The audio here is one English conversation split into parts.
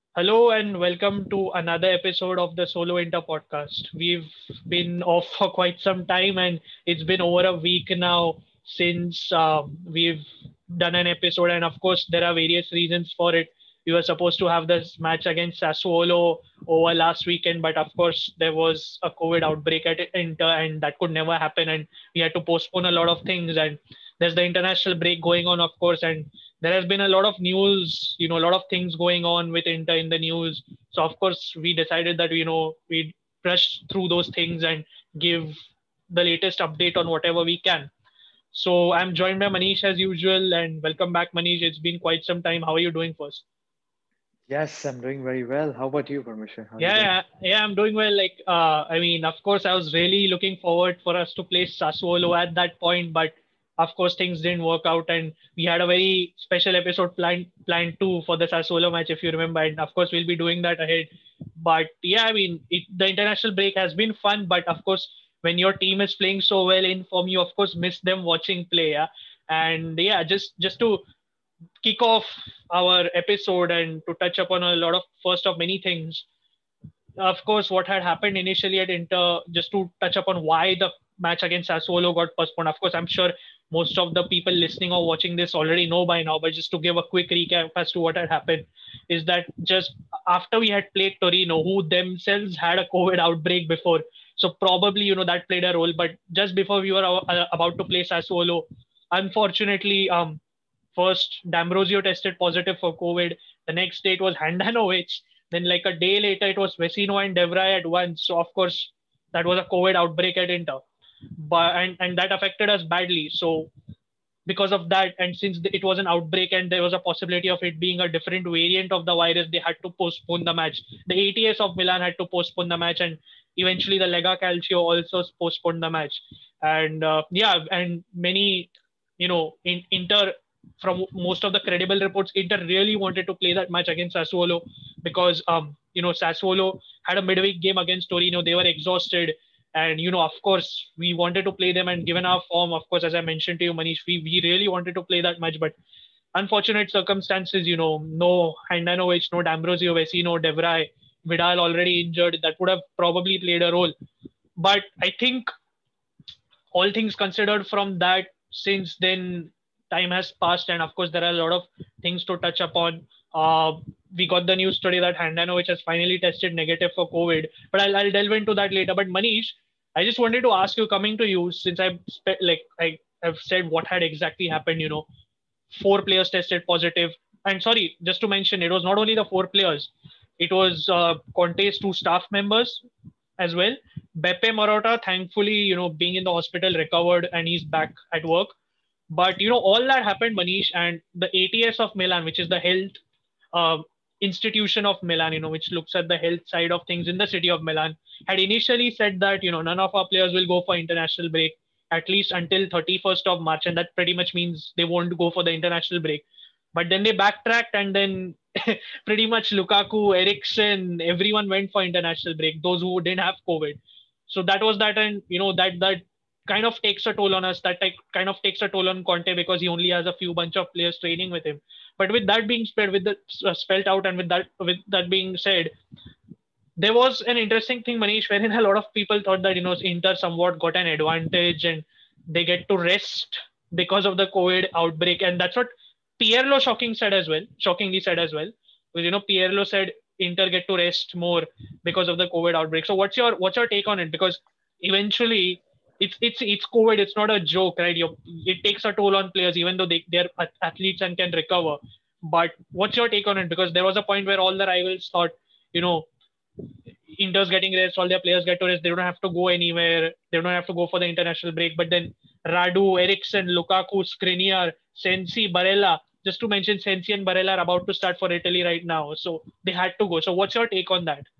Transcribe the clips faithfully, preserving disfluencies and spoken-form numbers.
Hello and welcome to another episode of the Solo Inter podcast. We've been off for quite some time and it's been over a week now since um, we've done an episode. And of course, there are various reasons for it. We were supposed to have this match against Sassuolo over last weekend, but of course, there was a COVID outbreak at Inter and that could never happen. And we had to postpone a lot of things. And there's the international break going on, of course. And there has been a lot of news, you know, a lot of things going on with Inter in the news. So of course we decided that you know we'd brush through those things and give the latest update on whatever we can. So I'm joined by Manish as usual, and welcome back, Manish. It's been quite some time. How are you doing first? Yes, I'm doing very well. How about you, Parmeshwar? How are you Yeah, doing? yeah, yeah, I'm doing well. Like, uh, I mean, of course, I was really looking forward for us to play Sassuolo at that point, but of course, things didn't work out, and we had a very special episode planned planned too for the Sassuolo match, if you remember. And of course, we'll be doing that ahead. But yeah, I mean, it, the international break has been fun, but of course, when your team is playing so well in form, you of course miss them watching play. Yeah? And yeah, just just to kick off our episode and to touch upon a lot of first of many things, of course, what had happened initially at Inter, just to touch upon why the match against Sassuolo got postponed. Of course, I'm sure most of the people listening or watching this already know by now, but just to give a quick recap as to what had happened, is that just after we had played Torino, who themselves had a COVID outbreak before, so probably you know that played a role. But just before we were uh, about to play Sassuolo, unfortunately, um, first D'Ambrosio tested positive for COVID. The next day it was Handanovic. Then, like a day later, it was Vecino and Devray at once. So, of course, that was a COVID outbreak at Inter, but and and that affected us badly. So, because of that, and since it was an outbreak and there was a possibility of it being a different variant of the virus, they had to postpone the match. The A T S of Milan had to postpone the match, and eventually the Lega Calcio also postponed the match. And uh, yeah, and many, you know, in Inter, from most of the credible reports, Inter really wanted to play that match against Sassuolo because, um, you know, Sassuolo had a midweek game against Torino. They were exhausted. And, you know, of course, we wanted to play them. And given our form, of course, as I mentioned to you, Manish, we, we really wanted to play that match. But unfortunate circumstances, you know, no Handanovic, no D'Ambrosio, Vecino, Devray, Vidal already injured. That would have probably played a role. But I think all things considered from that, since then time has passed, and of course there are a lot of things to touch upon. uh, we got the news today that Handanovic has finally tested negative for COVID, but I'll, I'll delve into that later. But Manish, I just wanted to ask you, coming to you, since I've spe- like I have said what had exactly happened. You know, four players tested positive, and sorry, just to mention, it was not only the four players, it was uh, Conte's two staff members as well. Beppe Marotta, thankfully, you know, being in the hospital, recovered and he's back at work. But you know, all that happened, Manish, and the A T S of Milan, which is the health uh, institution of Milan, you know, which looks at the health side of things in the city of Milan, had initially said that you know none of our players will go for international break at least until thirty-first of March, and that pretty much means they won't go for the international break. But then they backtracked, and then pretty much Lukaku, Eriksen, everyone went for international break. Those who didn't have COVID. So that was that, and you know that that kind of takes a toll on us. That like, kind of takes a toll on Conte because he only has a few bunch of players training with him. But with that being spread, with the uh, spelled out, and with that with that being said, there was an interesting thing, Manish, wherein a lot of people thought that you know Inter somewhat got an advantage and they get to rest because of the COVID outbreak, and that's what Pierlo shocking said as well. Shockingly said as well, because you know Pierlo said Inter get to rest more because of the COVID outbreak. So what's your what's your take on it? Because eventually it's it's it's COVID. It's not a joke, right? you it takes a toll on players, even though they they're athletes and can recover. But what's your take on it? Because there was a point where all the rivals thought, you know, Inter's getting rest, all their players get to rest. They don't have to go anywhere. They don't have to go for the international break. But then Radu, Eriksen, Lukaku, Skriniar, Sensi, Barella, just to mention Sensi and Barella are about to start for Italy right now. So they had to go. So what's your take on that?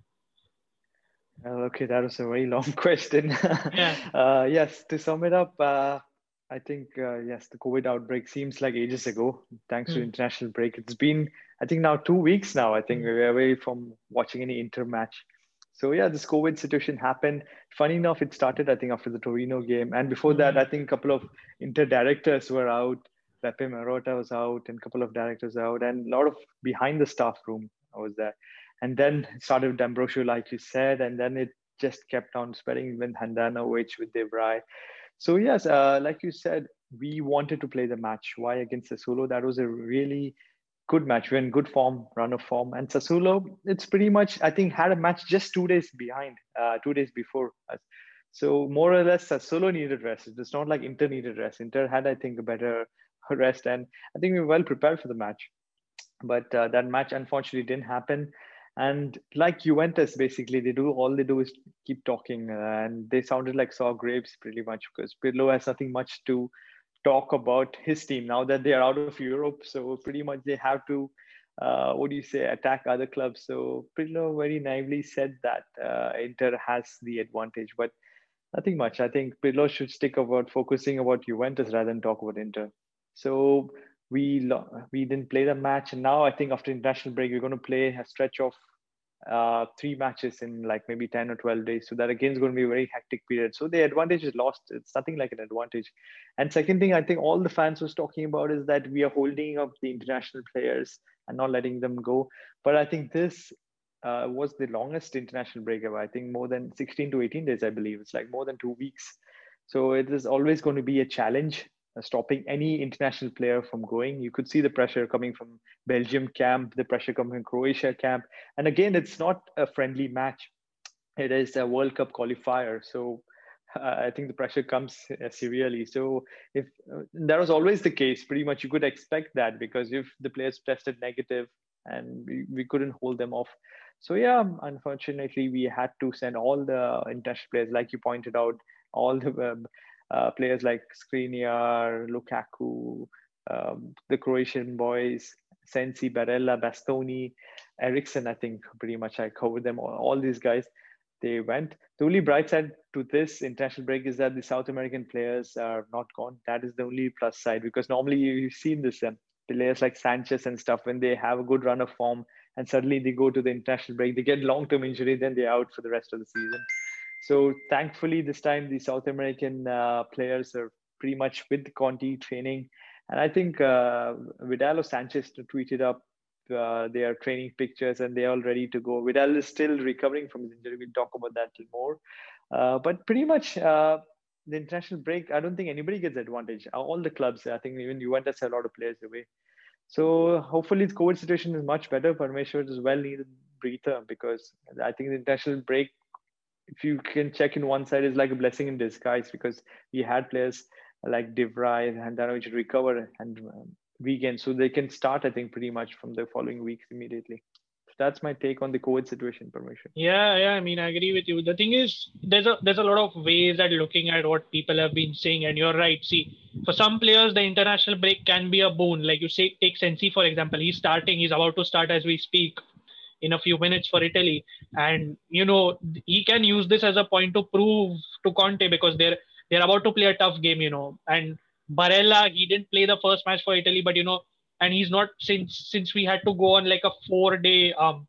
Well, okay, that was a very long question. Yeah. uh, yes, to sum it up, uh, I think, uh, yes, the COVID outbreak seems like ages ago, thanks to Hmm. international break. It's been, I think, now two weeks now. I think Hmm. we're away from watching any Inter match. So, yeah, this COVID situation happened. Funny enough, it started, I think, after the Torino game. And before that, Hmm. I think a couple of Inter directors were out. Pepe Marotta was out and a couple of directors out and a lot of behind the staff room. was there. And then it started with D'Ambrosio, like you said, and then it just kept on spreading with Handanovic, with De Vrij. So yes, uh, like you said, we wanted to play the match. Why against Sassuolo? That was a really good match. We're in good form, run of form. And Sassuolo, it's pretty much, I think, had a match just two days behind, uh, two days before us. So more or less, Sassuolo needed rest. It's not like Inter needed rest. Inter had, I think, a better rest. And I think we were well prepared for the match. But uh, that match, unfortunately, didn't happen. And like Juventus, basically, they do all they do is keep talking, uh, and they sounded like sour grapes pretty much because Pirlo has nothing much to talk about his team now that they are out of Europe. So pretty much they have to, uh, what do you say, attack other clubs. So Pirlo very naively said that uh, Inter has the advantage, but nothing much. I think Pirlo should stick about focusing about Juventus rather than talk about Inter. So we lo- we didn't play the match, and now I think after international break we're going to play a stretch of uh, three matches in like maybe ten or twelve days. So that again is going to be a very hectic period. So the advantage is lost. It's nothing like an advantage. And second thing, I think all the fans was talking about is that we are holding up the international players and not letting them go. But I think this uh, was the longest international break ever. I think more than sixteen to eighteen days, I believe. It's like more than two weeks. So it is always going to be a challenge uh, stopping any international player from going. You could see the pressure coming from Belgium camp, the pressure coming from Croatia camp. And again, it's not a friendly match. It is a World Cup qualifier. So uh, I think the pressure comes uh, severely. So if uh, that was always the case, pretty much you could expect that because if the players tested negative and we, we couldn't hold them off. So yeah, unfortunately, we had to send all the international players, like you pointed out, all the um, uh, players like Skriniar, Lukaku, um, the Croatian boys, Sensi, Barella, Bastoni, Ericsson. I think pretty much I covered them all. All these guys, they went. The only bright side to this international break is that the South American players are not gone. That is the only plus side because normally you've seen this. Um, players like Sanchez and stuff, when they have a good run of form and suddenly they go to the international break, they get long-term injury, then they're out for the rest of the season. So thankfully, this time the South American uh, players are pretty much with Conti training. And I think uh, Vidal or Sanchez tweeted up uh, their training pictures and they're all ready to go. Vidal is still recovering from his injury. We'll talk about that a little more. Uh, but pretty much uh, the international break, I don't think anybody gets advantage. All the clubs, I think even Juventus have a lot of players away. So hopefully the COVID situation is much better. Parmeshwar is well needed breather because I think the international break, if you can check in one side, is like a blessing in disguise because we had players like De Vrij and Handanovic recover and um, weekend, so they can start, I think, pretty much from the following weeks immediately. So that's my take on the COVID situation, Parmeshwar. Yeah, yeah. I mean, I agree with you. The thing is, there's a there's a lot of ways at looking at what people have been saying, and you're right. See, for some players, the international break can be a boon. Like you say, take Sensi for example. He's starting. He's about to start as we speak in a few minutes for Italy, and you know he can use this as a point to prove to Conte because they're they're about to play a tough game. You know, and Barella, he didn't play the first match for Italy, but you know, and he's not since since we had to go on like a four day um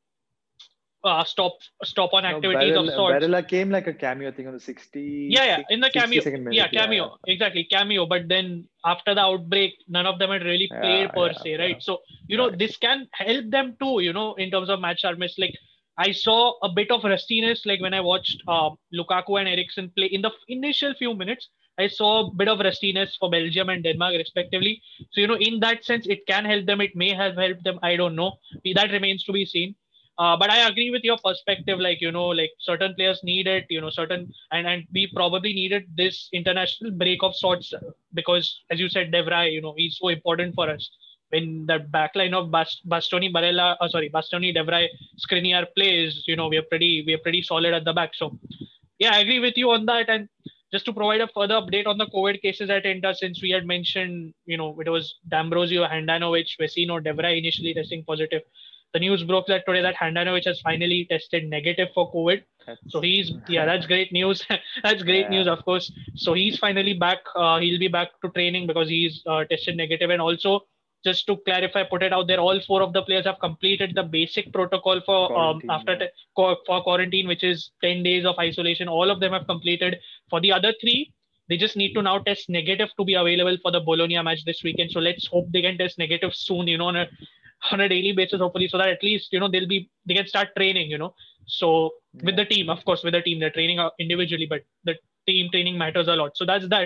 uh, stop stop on No, activities of Barella, sorts. Barella came like a cameo thing on the sixty, Yeah, yeah, in the sixty cameo. second Yeah, minute. Yeah, yeah, cameo. Exactly, cameo. But then after the outbreak, none of them had really yeah, played per yeah, se, yeah. right? So, you know, Right. this can help them too, you know, in terms of match sharpness. Like, I saw a bit of rustiness, like when I watched uh, Lukaku and Ericsson play in the initial few minutes. I saw a bit of rustiness for Belgium and Denmark, respectively. So, you know, in that sense, it can help them. It may have helped them. I don't know. That remains to be seen. Uh, but I agree with your perspective. Like you know, like certain players need it. You know, certain and and we probably needed this international break of sorts because, as you said, De Vrij, you know, he's so important for us. When the backline of Bast- Bastoni, Barella, uh, sorry, Bastoni, De Vrij, Skriniar plays, you know, we are pretty we are pretty solid at the back. So yeah, I agree with you on that. And just to provide a further update on the COVID cases at Inter, since we had mentioned, you know, it was D'Ambrosio, Handanovic, Vecino, De Vrij initially testing positive. The news broke that today that Handanovic has finally tested negative for COVID. So That's he's, yeah, that's great news. That's great news, yeah. of course. So he's finally back. Uh, he'll be back to training because he's uh, tested negative. And also, just to clarify, put it out there, all four of the players have completed the basic protocol for um, Quarantine. after Yeah. te- for quarantine, which is ten days of isolation. All of them have completed. For the other three, they just need to now test negative to be available for the Bologna match this weekend. So let's hope they can test negative soon. You know, on a daily basis, hopefully, so that at least, you know, they'll be, they can start training, you know. So with Yeah. the team, of course, with the team, they're training out individually, but the team training matters a lot. So that's that.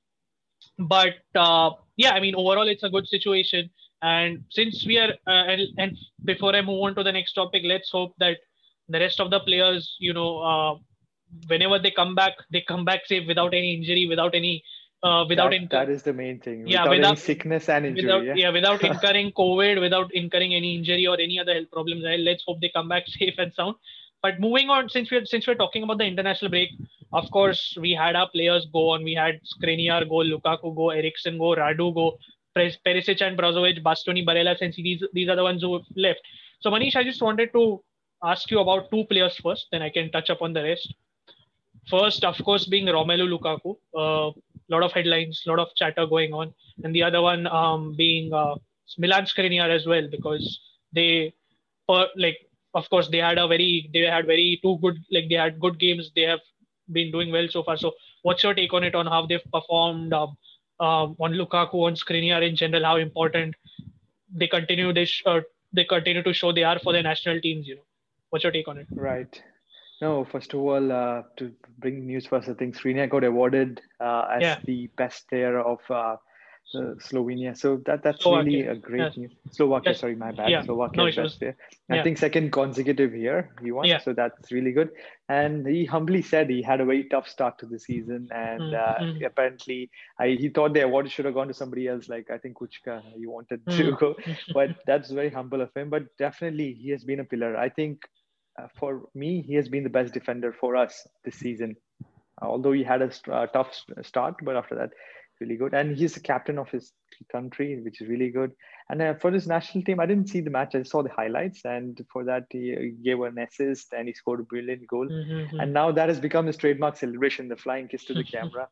But uh, yeah, I mean, overall, it's a good situation. And since we are, uh, and, and before I move on to the next topic, let's hope that the rest of the players, you know, uh, whenever they come back, they come back safe without any injury, without any, uh, without That incur, that is the main thing. yeah, Without any without, sickness and without, injury. yeah, without Yeah. incurring COVID, without incurring any injury or any other health problems. Right? Let's hope they come back safe and sound. But moving on, since we're since we're talking about the international break, of course we had our players go on. We had Skriniar go, Lukaku go, Eriksen go, Radu go, Pres- Perisic and Brozovic, Bastoni, Barella, since these these are the ones who left. So Manish, I just wanted to ask you about two players first, then I can touch upon the rest. First, of course, being Romelu Lukaku. A uh, lot of headlines, a lot of chatter going on, and the other one um, being uh, Milan Skriniar as well, because they, per, like, of course, they had a very, they had very two good, like they had good games. They have been doing well so far. So, what's your take on it, on how they've performed, um, um, on Lukaku, on Skriniar in general? How important they continue this, uh, they continue to show they are for their national teams. You know, what's your take on it? Right. No, first of all, uh, to bring news first, I think Srina got awarded uh, as Yeah, the best player of uh, uh, Slovenia. So that that's really Slovakia. a great Yes, news. Slovakia, yes, sorry, my bad. yeah, no Slovakia best issues. player. I Yeah, think second consecutive year he won. yeah. So that's really good. And he humbly said he had a very tough start to the season, and Mm, uh, mm, apparently I, he thought the award should have gone to somebody else. Like I think Kuchka, he wanted mm, to go, mm, but that's very humble of him. But definitely he has been a pillar. I think uh, for me, he has been the best defender for us this season. Although he had a st- uh, tough st- start, but after that, really good. And he's the captain of his country, which is really good. And uh, for his national team, I didn't see the match; I saw the highlights. And for that, he he gave an assist and he scored a brilliant goal. mm, And now that has become his trademark celebration, the flying kiss to the mm. camera.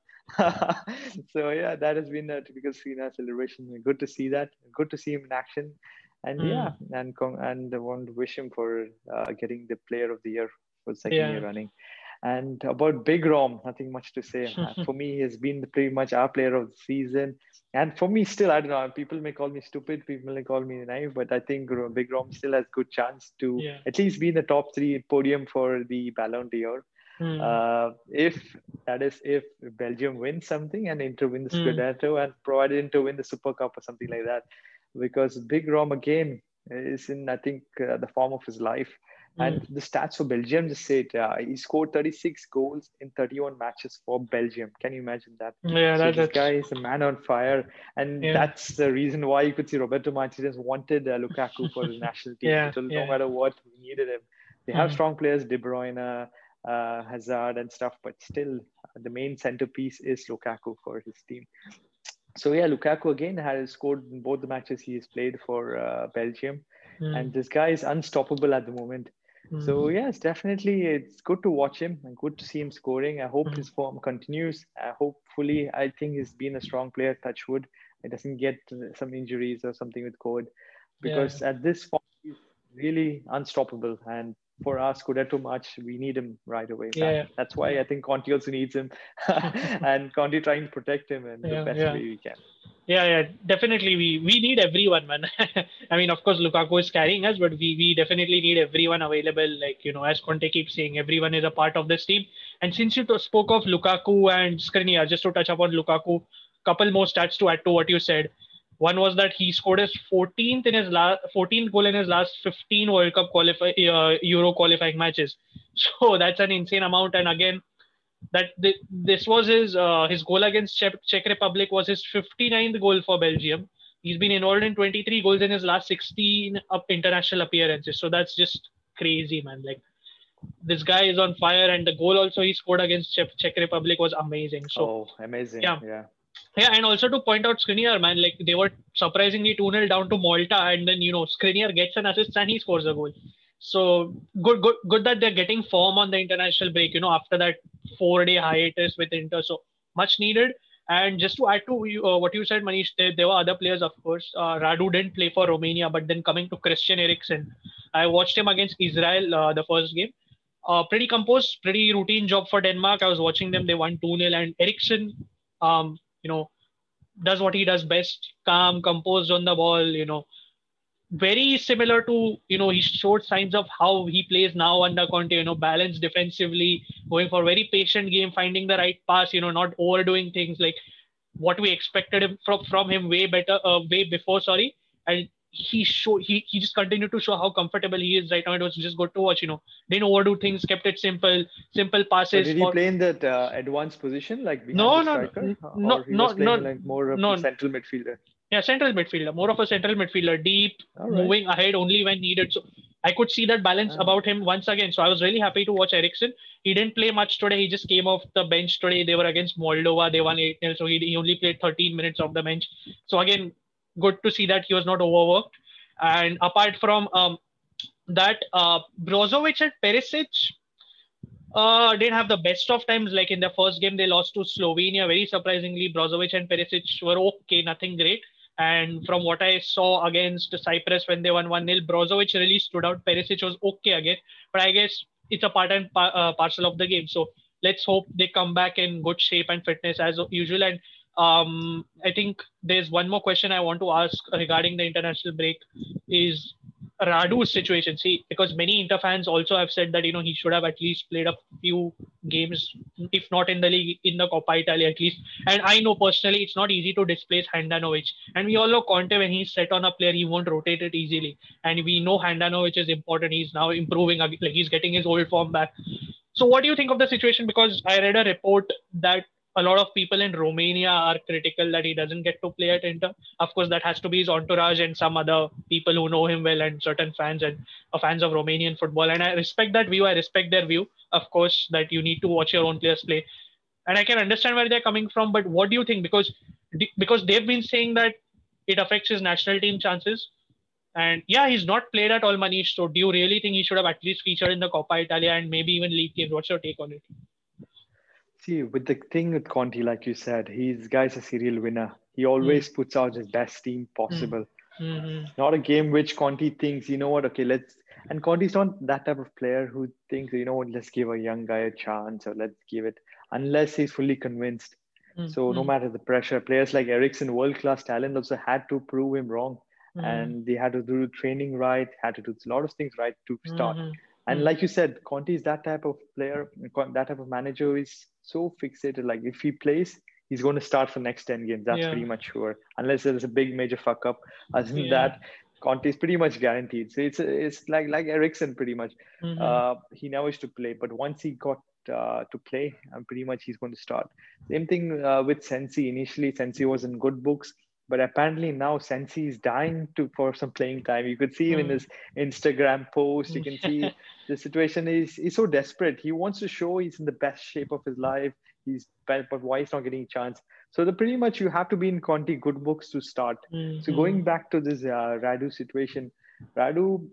So yeah, that has been a typical Serena celebration. Good to see that. Good to see him in action. And yeah, Mm. and con- and I want to wish him for uh, getting the Player of the Year for the second year Yeah. running. And about Big Rom, nothing much to say. Uh, For me, he has been pretty much our player of the season. And for me, still, I don't know. People may call me stupid, people may call me naive, but I think Ro- Big Rom still has good chance to Yeah. at least be in the top three podium for the Ballon d'Or. Mm. Uh, if that is if Belgium wins something and Inter win the Mm. Scudetto and provided Inter win the Super Cup or something like that, because Big Rom again is in I think uh, the form of his life. Mm. And the stats for Belgium just say it. Uh, he scored thirty-six goals in thirty-one matches for Belgium. Can you imagine that? Yeah, So that, this guy that's, is a man on fire, and yeah. that's the reason why you could see Roberto Martinez wanted uh, Lukaku for his national team. He Yeah, told no yeah. matter what, we needed him. They have Mm. strong players, De Bruyne, uh, Hazard, and stuff, but still, uh, the main centerpiece is Lukaku for his team. So yeah, Lukaku again has scored in both the matches he has played for uh, Belgium, and Mm. this guy is unstoppable at the moment. So Mm. yes, definitely, it's good to watch him and good to see him scoring. I hope Mm. his form continues. Uh, hopefully, I think he's been a strong player. Touch wood, it doesn't get uh, some injuries or something with COVID, Yeah. because at this point he's really unstoppable. And for our Scudetto match, we need him right away back. Yeah. That's why I think Conte also needs him, and Conte trying to protect him in the Yeah. best Yeah. way we can. Yeah, yeah, definitely. We we need everyone, man. I mean, of course, Lukaku is carrying us, but we we definitely need everyone available. Like, you know, as Conte keeps saying, everyone is a part of this team. And since you to- spoke of Lukaku and Skriniar, just to touch upon Lukaku, couple more stats to add to what you said. One was that he scored his fourteenth in his last fourteenth goal in his last fifteen World Cup qualify uh, Euro qualifying matches. So that's an insane amount. And again, that th- this was his uh, his goal against Czech, Czech Republic was his fifty-ninth goal for Belgium. He's been involved in twenty-three goals in his last sixteen up international appearances. So that's just crazy, man. Like, this guy is on fire, and the goal also he scored against Czech, Czech Republic was amazing. So Oh, amazing! yeah, Yeah, yeah, and also to point out Skriniar, man, like they were surprisingly two nil down to Malta, and then, you know, Skriniar gets an assist and he scores a goal. So good, good, good that they're getting form on the international break. You know, after that four-day hiatus with Inter, so much needed. And just to add to you, uh, what you said, Manish, there, there were other players, of course. Uh, Radu didn't play for Romania, but then coming to Christian Eriksen, I watched him against Israel uh, the first game. Uh, pretty composed, pretty routine job for Denmark. I was watching them; they won two nil, and Eriksen, um, you know, does what he does best, calm, composed on the ball, you know, very similar to, you know, he showed signs of how he plays now under Conte, you know, balanced defensively, going for very patient game, finding the right pass, you know, not overdoing things like what we expected him from, from him way better, uh, way before, sorry. And he show he, he just continued to show how comfortable he is right now. It was just good to watch, you know, didn't overdo things, kept it simple, simple But passes did he for, play in that uh, advanced position, like behind no, the no, no, striker, no, or he no, was playing no, like more of a no, central midfielder? yeah, central midfielder, more of a central midfielder, deep, All right. moving ahead only when needed. So I could see that balance Ah, about him once again. So I was really happy to watch Eriksen. He didn't play much today. He just came off the bench today. They were against Moldova. They won eight nil. So he, he only played thirteen minutes off the bench. So again, good to see that he was not overworked. And apart from um, that, uh, Brozovic and Perisic uh, didn't have the best of times. Like in the first game, they lost to Slovenia. Very surprisingly, Brozovic and Perisic were okay, nothing great. And from what I saw against Cyprus when they won one nil, Brozovic really stood out. Perisic was okay again. But I guess it's a part and pa- uh, parcel of the game. So let's hope they come back in good shape and fitness as usual. And um, I think there's one more question I want to ask regarding the international break is Radu's situation. See, because many Inter fans also have said that, you know, he should have at least played a few games, if not in the league, in the Coppa Italia at least. And I know personally it's not easy to displace Handanovic. And we all know Conte, when he's set on a player, he won't rotate it easily. And we know Handanovic is important. He's now improving, like he's getting his old form back. So what do you think of the situation? Because I read a report that a lot of people in Romania are critical that he doesn't get to play at Inter. Of course, that has to be his entourage and some other people who know him well and certain fans and uh, fans of Romanian football. And I respect that view. I respect their view, of course, that you need to watch your own players play. And I can understand where they're coming from. But what do you think? Because because they've been saying that it affects his national team chances. And yeah, he's not played at all, Manish. So do you really think he should have at least featured in the Coppa Italia and maybe even league games? What's your take on it? see, with the thing with Conti, like you said, he's guy's a serial winner. He Mm. always puts out his best team Mm. possible. Mm-hmm. It's not a game which Conti thinks, you know what, okay, let's. And Conti's not that type of player who thinks, you know what, let's give a young guy a chance or let's give it, unless he's fully convinced. So no Mm-hmm. matter the pressure, players like Ericsson, world class talent, also had to prove him wrong, and they had to do training right, had to do a lot of things right to start. And Mm-hmm. like you said, Conte is that type of player, that type of manager who is so fixated. Like if he plays, he's going to start for next ten games. That's Yeah. pretty much sure, unless there's a big major fuck up. Other than Yeah. that, Conte is pretty much guaranteed. So it's it's like like Ericsson pretty much. Mm-hmm. Uh, he never used to play, but once he got uh, to play, and pretty much he's going to start. Same thing uh, with Sensi. Initially, Sensi was in good books, but apparently now Sensi is dying to for some playing time. You could see him in his Instagram post. You can see the situation is he's so desperate. He wants to show he's in the best shape of his life. He's but why he's not getting a chance? So the pretty much you have to be in Conti good books to start. So Mm-hmm. going back to this uh, Radu situation, Radu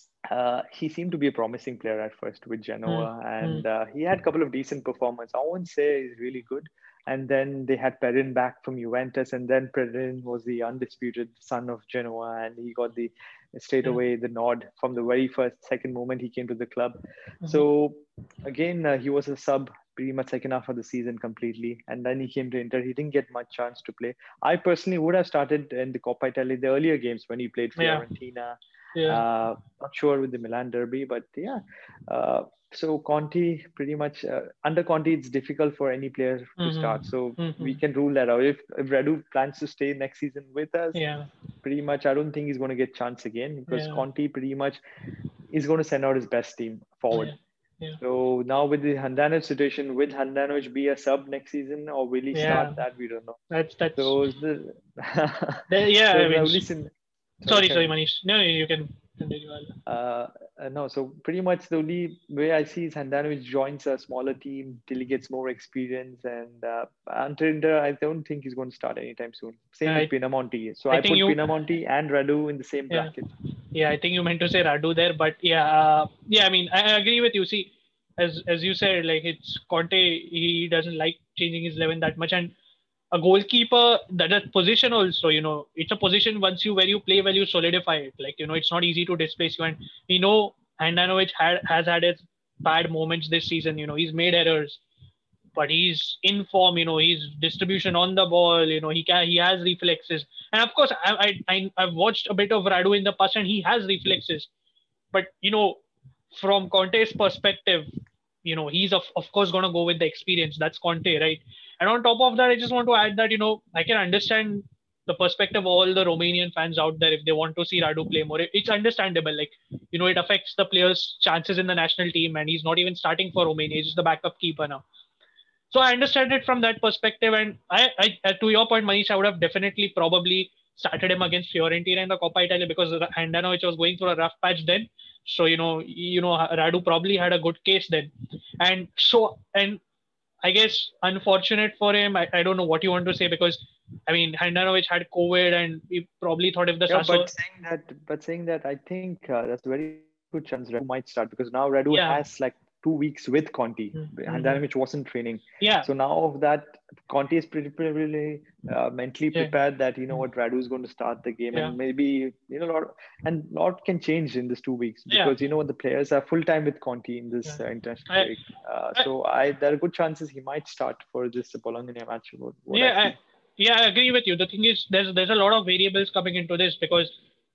uh, he seemed to be a promising player at first with Genoa, Mm-hmm. and uh, he had a couple of decent performances. I won't say he's really good. And then they had Perin back from Juventus, and then Perin was the undisputed son of Genoa, and he got the straight Yeah. away the nod from the very first second moment he came to the club. Mm-hmm. So again, uh, he was a sub pretty much second half of the season completely, and then he came to Inter. He didn't get much chance to play. I personally would have started in the Coppa Italia, the earlier games when he played Yeah. Fiorentina. Yeah. Uh, not sure with the Milan derby, but yeah. Uh, so Conti, pretty much uh, under Conti, it's difficult for any player to start. So Mm-hmm. Mm-hmm. we can rule that out. If, if Radu plans to stay next season with us, Yeah. pretty much I don't think he's going to get chance again because Yeah. Conti pretty much is going to send out his best team forward. Yeah. Yeah. So now with the Handanovic situation, will Handanovic be a sub next season or will he Yeah. start? That we don't know. That's that's. So the, The, yeah. so I the mean, only sin- sorry, carry sorry, on. Manish. No, no, you can continue. Uh, uh, no, so pretty much the only way I see is Handanovic joins a smaller team till he gets more experience. And uh, until Inter, I don't think he's going to start anytime soon. Same with I Pinamonti. So I I think put you. Pinamonti and Radu in the same Yeah. bracket. Yeah, I think you meant to say Radu there, but yeah, uh, yeah. I mean, I, I agree with you. See, as as you said, like it's Conte. He doesn't like changing his eleven that much, and a goalkeeper that, that position also, you know, it's a position once you where you play well, you solidify it. Like you know, it's not easy to displace you. And we know Handanovic had has had his bad moments this season. You know, he's made errors. but he's in form. You know, his distribution on the ball. You know, he can he has reflexes, and of course, I I, I I've watched a bit of Radu in the past, and he has reflexes. But you know, from Conte's perspective, you know, he's of, of course going to go with the experience. That's Conte, right? And on top of that, I just want to add that, you know, I can understand the perspective of all the Romanian fans out there if they want to see Radu play more. It's understandable. Like, you know, it affects the player's chances in the national team, and he's not even starting for Romania. He's just the backup keeper now. So I understand it from that perspective. And I, I to your point, Manish, I would have definitely probably started him against Fiorentina in the Coppa Italia because Handanovic was going through a rough patch then. So, you know, you know, Radu probably had a good case then. And so, and I guess unfortunate for him. I, I don't know what you want to say because, I mean, Handanovic had COVID and we probably thought if the yeah, Sassuolo... but saying that, but saying that, I think uh, that's a very good chance Radu might start because now Radu Yeah. has like two weeks with Conte. Mm-hmm. Handanovic wasn't training. Yeah. So now that Conte is pretty, pretty really uh, mentally Yeah. prepared that, you know what, Radu is going to start the game Yeah. and maybe, you know, lot, and a lot can change in this two weeks Yeah. because, you know, the players are full time with Conte in this Yeah. uh, international I- break. Uh, I- so I, there are good chances he might start for this Bologna match. What, what Yeah, I I, yeah, I agree with you. The thing is, there's there's a lot of variables coming into this because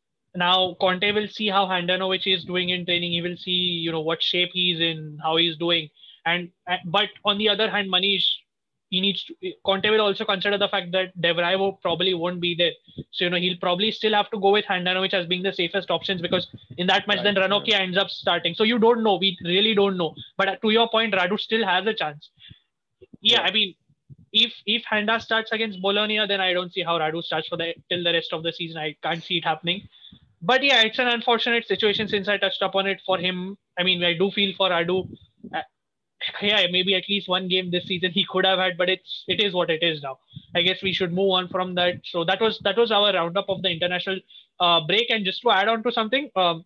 now Conte will see how Handanovic is doing in training. He will see, you know, what shape he's in, how he's doing, and uh, but on the other hand, Manish, he needs to. Conte will also consider the fact that De Vrij will probably won't be there, so you know he'll probably still have to go with Handanovic as being the safest options because in that match, Right, then Ranocchia yeah. ends up starting. So you don't know. We really don't know. But uh, to your point, Radu still has a chance. Yeah, Yeah. I mean, if if Handa starts against Bologna, then I don't see how Radu starts for the till the rest of the season. I can't see it happening. But yeah, it's an unfortunate situation since I touched upon it for him. I mean, I do feel for Radu. Uh, yeah, maybe at least one game this season he could have had, but it's it is what it is now. I guess we should move on from that. So that was that was our roundup of the international uh, break. And just to add on to something, um,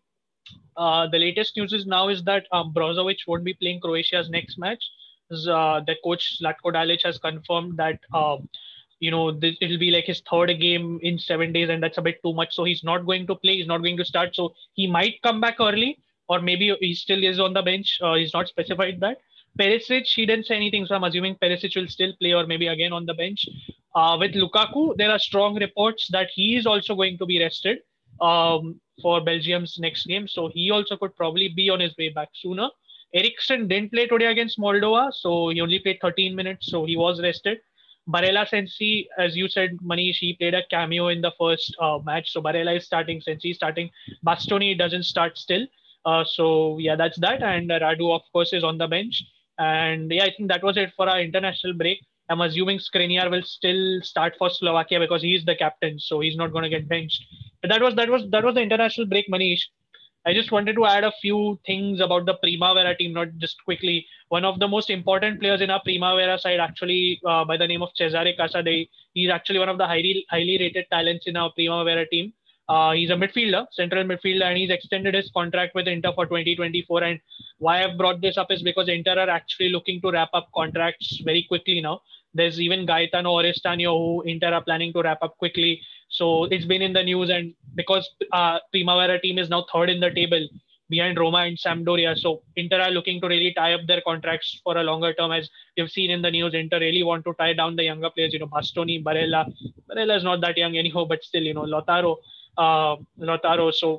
uh, the latest news is now is that um, Brozovic won't be playing Croatia's next match. Uh, the coach Zlatko Dalic has confirmed that um, you know this, it'll be like his third game in seven days, and that's a bit too much. So he's not going to play. He's not going to start. So he might come back early, or maybe he still is on the bench. Uh, he's not specified that. Perisic, he didn't say anything, so I'm assuming Perisic will still play, or maybe again on the bench. Uh, with Lukaku, there are strong reports that he is also going to be rested um, for Belgium's next game, so he also could probably be on his way back sooner. Eriksen didn't play today against Moldova, so he only played thirteen minutes, so he was rested. Barella Sensi, as you said, Manish, he played a cameo in the first uh, match, so Barella is starting, Sensi is starting. Bastoni doesn't start still. Uh, so yeah, that's that. And uh, Radu, of course, is on the bench. And yeah, I think that was it for our international break. I'm assuming Skriniar will still start for Slovakia because he's the captain, so he's not going to get benched. But that was that was that was the international break, Manish. I just wanted to add a few things about the Primavera team, not just quickly. One of the most important players in our Primavera side, actually, uh, by the name of Cesare Casade, he's actually one of the highly highly rated talents in our Primavera team. Uh, he's a midfielder, central midfielder, and he's extended his contract with Inter for twenty twenty-four. And why I've brought this up is because Inter are actually looking to wrap up contracts very quickly now. There's even Gaetano Orestanio who Inter are planning to wrap up quickly. So it's been in the news, and because uh, Primavera team is now third in the table behind Roma and Sampdoria, so Inter are looking to really tie up their contracts for a longer term. As you've seen in the news, Inter really want to tie down the younger players. You know, Bastoni, Barella. Barella is not that young anymore, but still, you know, Lautaro, uh, Lautaro. So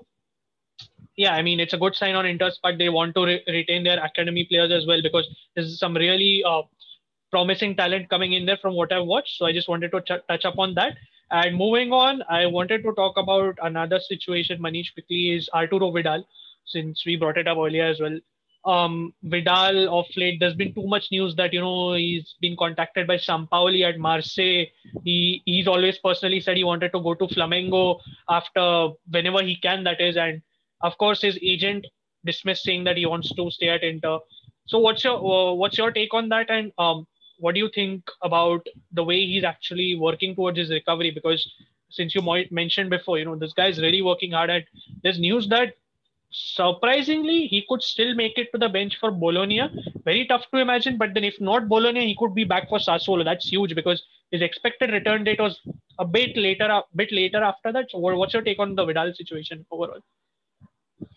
yeah, I mean, it's a good sign on Inter's part. They want to re- retain their academy players as well because there's some really uh, promising talent coming in there from what I've watched. So I just wanted to ch- touch upon that. And moving on, I wanted to talk about another situation, Manish, quickly, is Arturo Vidal, since we brought it up earlier as well. Um, Vidal, of late, there's been too much news that, you know, he's been contacted by Sampaoli at Marseille. He He's always personally said he wanted to go to Flamengo after whenever he can, that is. And of course, his agent dismissed, saying that he wants to stay at Inter. So what's your uh, what's your take on that? And um, what do you think about the way he's actually working towards his recovery? Because since you might mentioned before, you know, this guy's really working hard at. There's news that surprisingly he could still make it to the bench for Bologna. Very tough to imagine, but then if not Bologna, he could be back for Sassuolo. That's huge because his expected return date was a bit later, a bit later after that. So what's your take on the Vidal situation overall?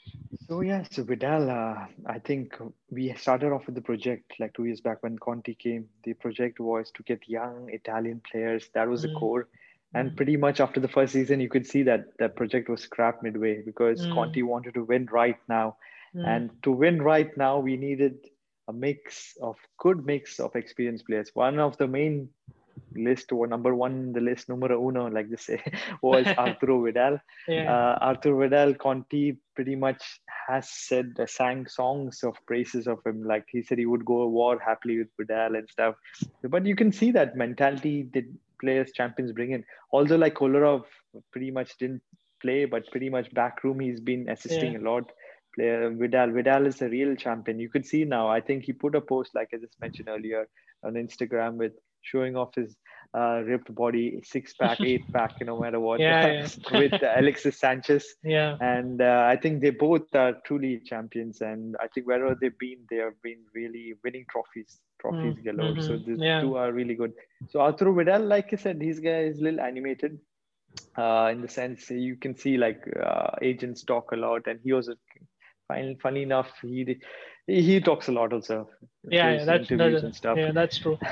So yeah, so Vidal, uh, I think we started off with the project like two years back when Conti came. The project was to get young Italian players. That was the Mm, core. And mm, pretty much after the first season, you could see that that project was scrapped midway because mm, Conti wanted to win right now. mm, And to win right now, we needed a mix of good mix of experienced players. One of the main list or number one, the list numero uno, like they say, was Arturo Vidal. yeah. Uh, Arturo Vidal, Conti pretty much has said, uh, sang songs of praises of him. Like he said he would go to war happily with Vidal and stuff. But you can see that mentality that players, champions bring in. Although like Kolarov pretty much didn't play, but pretty much backroom, he's been Yeah. assisting a lot. Player Vidal, Vidal is a real champion. You could see now. I think he put a post like I just mentioned earlier on Instagram with showing off his uh, ripped body, six pack, eight pack, you know, no matter what, Yeah. with Alexis Sanchez. Yeah. And uh, I think they both are truly champions. And I think wherever they've been, they have been really winning trophies, Mm, trophies galore. So mm-hmm. these Yeah. two are really good. So Arturo Vidal, like I said, his guy is a little animated. Uh, in the sense you can see like uh, agents talk a lot, and he was a, funny, funny enough he he talks a lot also, Yeah. Yeah. gives That's interviews that. and stuff. Yeah. That's true.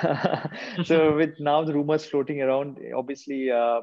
So with now the rumors floating around, obviously, uh,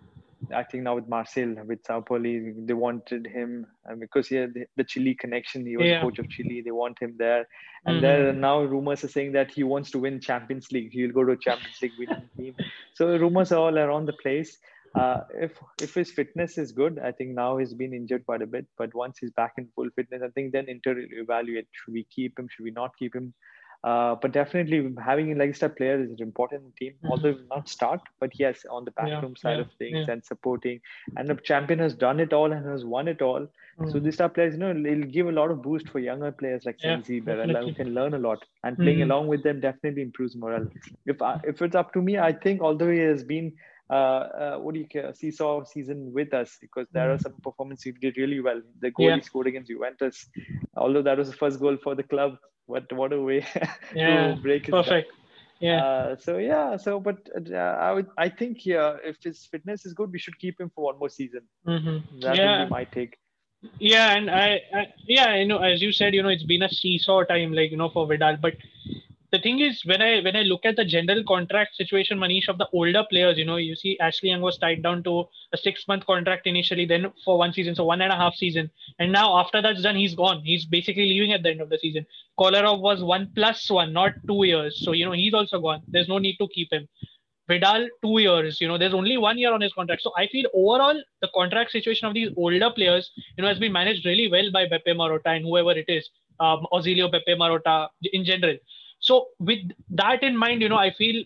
I think now with Marcel, with Sao Paulo, they wanted him uh, because he had the, the Chile connection. He was a Yeah. coach of Chile. They want him there. And there Mm-hmm. now rumors are saying that he wants to win Champions League. He'll go to Champions League winning team. So rumors are all around the place. Uh, if if his fitness is good, I think now he's been injured quite a bit. But once he's back in full fitness, I think then Inter will evaluate: should we keep him? Should we not keep him? Uh, but definitely having a legacy player is important in the team, although he Mm-hmm. will not start, but yes, on the Yeah. backroom side Yeah. of things Yeah. and supporting. And the champion has done it all and has won it all. So Mm. these star players, you know, it'll give a lot of boost for younger players like Yeah. Senzi, Barella, who Definitely. can learn a lot. And playing Mm-hmm. along with them definitely improves morale. If I, if it's up to me, I think although he has been uh, uh, what do you care, seesaw season with us, because there are Mm. some performances he did really well. The goal Yeah. he scored against Juventus, although that was the first goal for the club, what what a way to Yeah. break his back. Perfect. Yeah. Uh, so yeah, so but uh, I would I think yeah, if his fitness is good, we should keep him for one more season. Mm-hmm. That would be Yeah. my take. Yeah. And I, I, yeah, I know, as you said, you know, it's been a seesaw time, like, you know, for Vidal. But the thing is, when I when I look at the general contract situation, Manish, of the older players, you know, you see Ashley Young was tied down to a six month contract initially, then for one season, so one and a half season, and now after that's done, he's gone. He's basically leaving at the end of the season. Kolarov was one plus one, not two years, so you know he's also gone. There's no need to keep him. Vidal, two years. You know, there's only one year on his contract. So I feel overall the contract situation of these older players, you know, has been managed really well by Beppe Marotta and whoever it is, um, Auxilio Beppe Marotta in general. So with that in mind, you know, I feel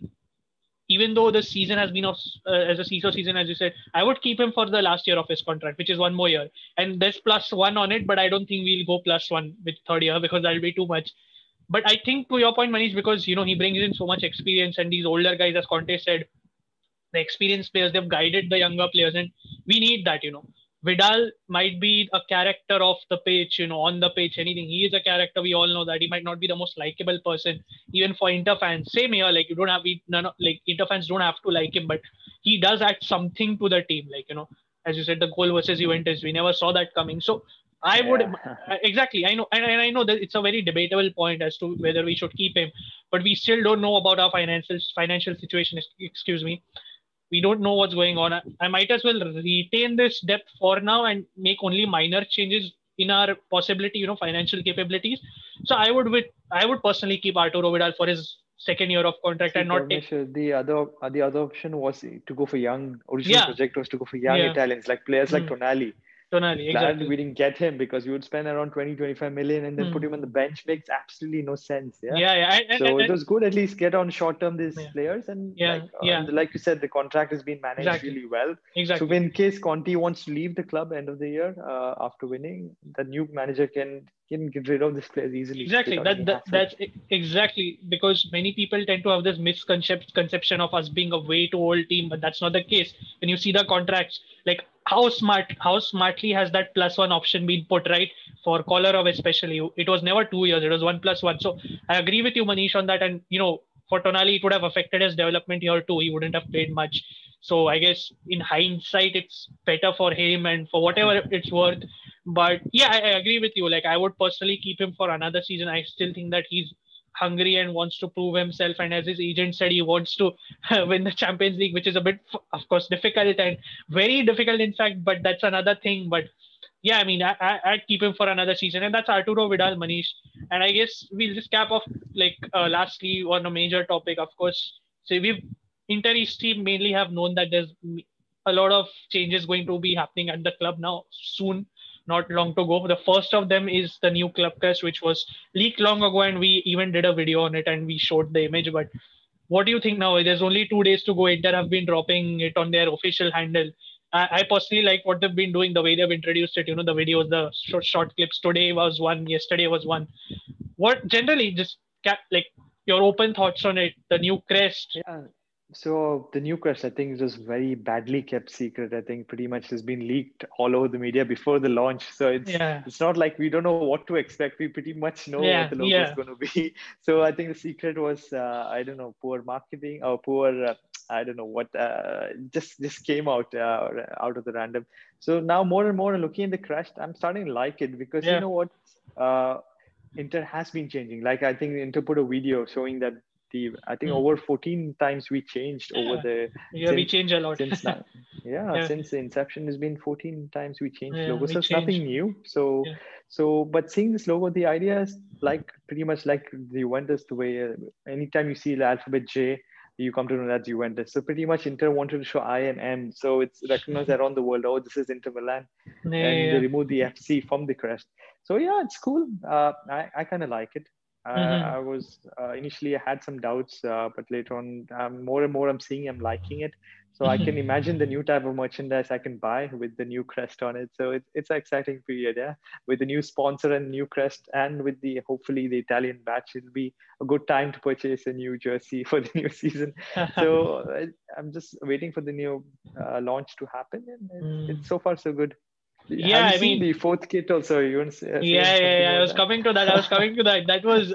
even though the season has been of, uh, as a seesaw season, as you said, I would keep him for the last year of his contract, which is one more year. And there's plus one on it, but I don't think we'll go plus one with third year because that'll be too much. But I think to your point, Manish, because you know he brings in so much experience, and these older guys, as Conte said, the experienced players, they've guided the younger players, and we need that. You know, Vidal might be a character off the pitch, you know, on the pitch, anything. He is a character. We all know that he might not be the most likable person, even for Inter fans. Same here, like you don't have, we, none of, like Inter fans don't have to like him, but he does add something to the team. Like you know, as you said, the goal versus Juventus, we never saw that coming. So I would Yeah. exactly. I know, and, and I know that it's a very debatable point as to whether we should keep him, but we still don't know about our financial financial situation. Excuse me, we don't know what's going on. I, I might as well retain this depth for now and make only minor changes in our possibility, you know, financial capabilities. So I would with I would personally keep Arturo Vidal for his second year of contract See, and not take. Parmesh, the other uh, the other option was to go for young. Original Yeah, project was to go for young yeah, Italians, like players like hmm. Tonali. Tonali, Glad exactly. we didn't get him because we would spend around twenty, twenty-five million and then Hmm. put him on the bench. Makes absolutely no sense. Yeah. Yeah, yeah, and, So and, it and, was good at least get on short term these yeah, players, and yeah, like uh, yeah, and like you said, the contract has been managed exactly, really well. So exactly. in case Conti wants to leave the club end of the year uh, after winning, the new manager can can get rid of these players easily Exactly. without any That, that hassle. that's e- exactly because many people tend to have this misconception conception of us being a way too old team, but that's not the case. When you see the contracts, like how smart, how smartly has that plus one option been put, right? For Kolarov especially, it was never two years; it was one plus one. So I agree with you, Manish, on that. And you know, for Tonali, it would have affected his development here too. He wouldn't have played much. So I guess in hindsight, it's better for him and for whatever it's worth. But yeah, I, I agree with you. Like, I would personally keep him for another season. I still think that he's hungry and wants to prove himself. And as his agent said, he wants to win the Champions League, which is a bit, of course, difficult and very difficult, in fact. But that's another thing. But yeah, I mean, I, I, I'd keep him for another season. And that's Arturo Vidal, Manish. And I guess we'll just cap off, like, uh, lastly, on a major topic, of course. So we've, Inter East team mainly have known that there's a lot of changes going to be happening at the club now soon, not long to go. The first of them is the new club crest, which was leaked long ago, and we even did a video on it and we showed the image. But what do you think now? There's only two days to go. Inter have been dropping it on their official handle. I, I personally like what they've been doing, the way they've introduced it. You know, the videos, the short, short clips. Today was one, yesterday was one. What generally just like your open thoughts on it? The new crest. Yeah. So the new crest, I think, it was very badly kept secret. I think pretty much has been leaked all over the media before the launch. So it's yeah. it's not like we don't know what to expect. We pretty much know yeah, what the logo yeah. is going to be. So I think the secret was, uh, I don't know, poor marketing or poor, uh, I don't know what, uh, just just came out uh, out of the random. So now more and more looking at the crest, I'm starting to like it because yeah. you know what, uh, Inter has been changing. Like I think Inter put a video showing that. The, I think mm. over fourteen times we changed yeah. over the yeah since, we change a lot since now yeah, yeah since the inception has been fourteen times we changed yeah, logo, we so it's changed. nothing new. So yeah. so but seeing this logo, the idea is like pretty much like the Juventus, the way uh, anytime you see the alphabet J, you come to know that's Juventus. So pretty much Inter wanted to show I and M, so it's recognized around the world. Oh, this is Inter Milan, yeah, and yeah. they removed the F C from the crest. So yeah, it's cool. Uh, I I kind of like it. Uh, mm-hmm. I was uh, initially I had some doubts, uh, but later on, um, more and more I'm seeing I'm liking it. So I can imagine the new type of merchandise I can buy with the new crest on it. So it's it's an exciting period, yeah. With the new sponsor and new crest, and with the hopefully the Italian batch, it'll be a good time to purchase a new jersey for the new season. So I'm just waiting for the new uh, launch to happen, and it's, mm. it's so far so good. Yeah, Have you I seen mean, the fourth kit also? You want to say, yeah, yeah, yeah. I was that? coming to that. I was coming to that. That was,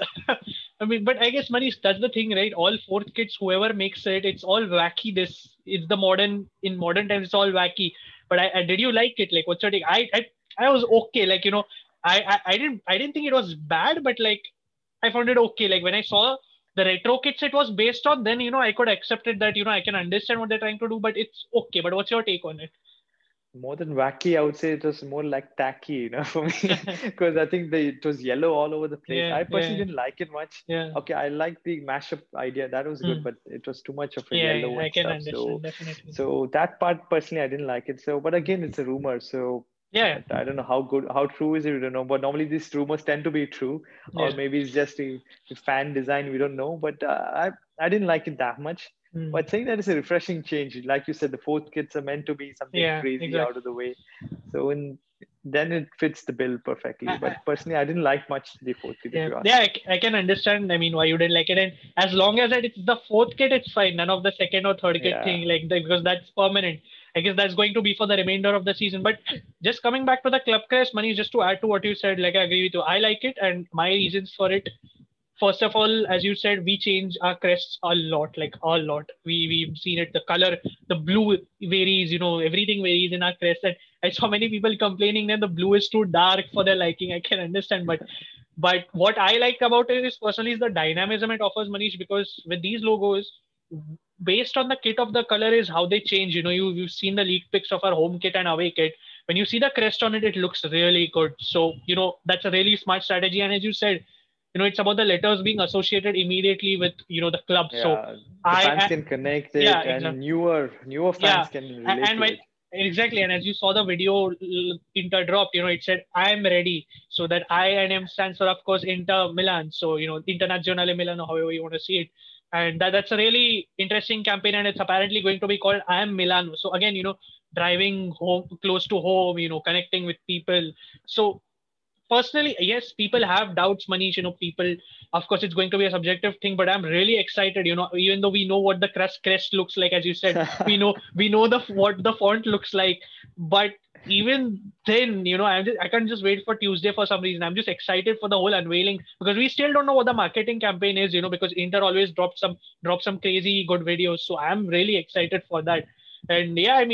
I mean, but I guess, Manish, that's the thing, right? All fourth kits, whoever makes it, it's all wacky. This, it's the modern, in modern times, it's all wacky. But I, I did you like it? Like, what's your take? I, I, I was okay. Like, you know, I, I, I didn't, I didn't think it was bad, but like, I found it okay. Like when I saw the retro kits it was based on, then, you know, I could accept it that, you know, I can understand what they're trying to do, but it's okay. But what's your take on it? More than wacky, I would say it was more like tacky, you know, for me, because I think the, it was yellow all over the place. Yeah, I personally yeah. didn't like it much. Yeah. Okay, I like the mashup idea. That was good, mm. but it was too much of a yeah, yellow yeah, and I can stuff. understand, so, definitely. so that part personally, I didn't like it. So, but again, it's a rumor. So yeah, I don't know how good, how true is it. We don't know. But normally these rumors tend to be true, or yeah. maybe it's just a, a fan design. We don't know. But uh, I, I didn't like it that much. Mm. But saying that it's a refreshing change. Like you said, the fourth kits are meant to be something yeah, crazy exactly. out of the way. So in then it fits the bill perfectly. But personally, I didn't like much the fourth kit. Yeah, yeah I, I can understand. I mean, why you didn't like it. And as long as it's the fourth kit, it's fine. None of the second or third kit yeah. thing, like the, because that's permanent. I guess that's going to be for the remainder of the season. But just coming back to the club crest, Manish, just to add to what you said, like I agree with you. I like it, and my reasons for it. First of all, as you said, we change our crests a lot, like a lot. We we've seen it. The color, the blue varies. You know, everything varies in our crest. And I saw many people complaining that the blue is too dark for their liking. I can understand, but but what I like about it is personally is the dynamism it offers, Manish. Because with these logos, based on the kit of the color is how they change. You know, you you've seen the leaked pics of our home kit and away kit. When you see the crest on it, it looks really good. So you know that's a really smart strategy. And as you said, you know, it's about the letters being associated immediately with, you know, the club. Yeah, so the I, fans I can connect it, yeah, and exactly. newer newer fans yeah. can relate and, and to when, it. Exactly. And as you saw the video Inter dropped, you know, it said, I am ready. So that I and M stands for, of course, Inter Milan. So, you know, Internazionale Milano, however you want to see it. And that, that's a really interesting campaign. And it's apparently going to be called I Am Milano. So again, you know, driving home close to home, you know, connecting with people. So personally, yes, people have doubts, Manish. You know, people, of course, it's going to be a subjective thing, but I'm really excited. You know, even though we know what the crest crest looks like, as you said, we know we know the what the font looks like, but even then, you know, I'm just, I can't just wait for Tuesday for some reason. I'm just excited for the whole unveiling because we still don't know what the marketing campaign is. You know, because Inter always drops some drop some crazy good videos, so I'm really excited for that. And yeah, I mean,